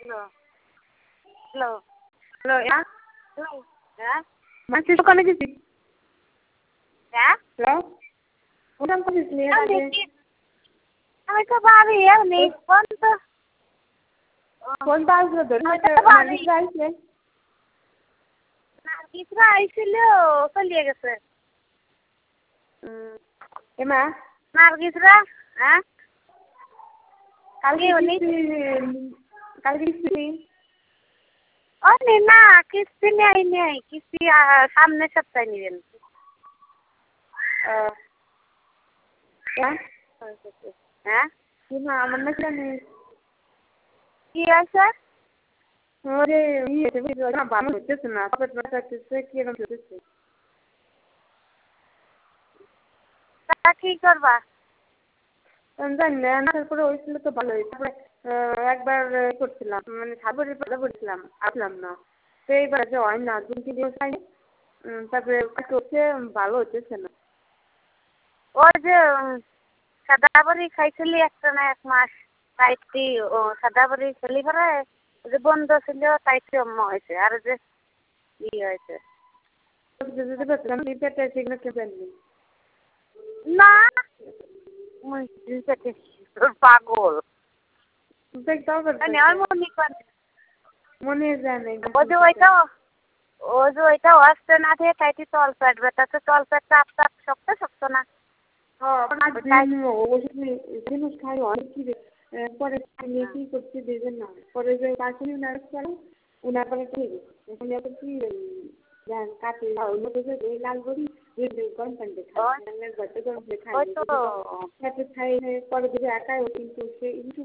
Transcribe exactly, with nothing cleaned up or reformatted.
hello hello hello হ্যাঁ hello হ্যাঁ মাছের দোকানে গেছি হ্যাঁ হ্যালো ওখান করেছিলি আমি তো বাড়ি এমনি ফোন তো ফোনটা আসলো ধরে নার্গিসরা আইসে নার্গিসরা আইছিল চলিয়ে গেছে এমা নার্গিসরা হ্যাঁ কালকে উনি কালকে কিস্তি ও না কিস্তি নেই নেই কিস্তি সামনের সপ্তাহে নেবেন হ্যাঁ হ্যাঁ না আমার না জানি কি আছে ওরে ইয়ে ভালো হচ্ছে না কবে বাঁচাচ্ছে কিরকম হচ্ছে তা কি করবা জানি না তারপরে হয়েছিল তো ভালো হয়েছে একবার করছিলাম মানে সাবরের পাতা করছিলাম আসলাম না তো এইবার যে হয় না দুই তিন দিন খাই তারপরে হচ্ছে ভালো হচ্ছে না ওই যে সাদাবড়ি খাইছিলি একটা না এক মাস তাইটি ও সাদাবড়ি খেলি পরে যে বন্ধ ছিল তাইটি অম্ম হয়েছে আর যে ই হয়েছে না পাগল মনে যায় না ও যে ওইটা ও যে ওইটা আসতে না দিয়ে তাইটি তল পেট ব্যথা তো তল পেট চাপ চাপ শক্ত শক্ত না জিনিস খাই অনেক কি পরে কি করছি দেবেন না পরে যে কাকুনি নার্স করে উনার পরে ঠিক এখন এত কি কাটে লাল বড়ি গরম পানি খাই গরম খাই খাই পরে একাই কিন্তু সে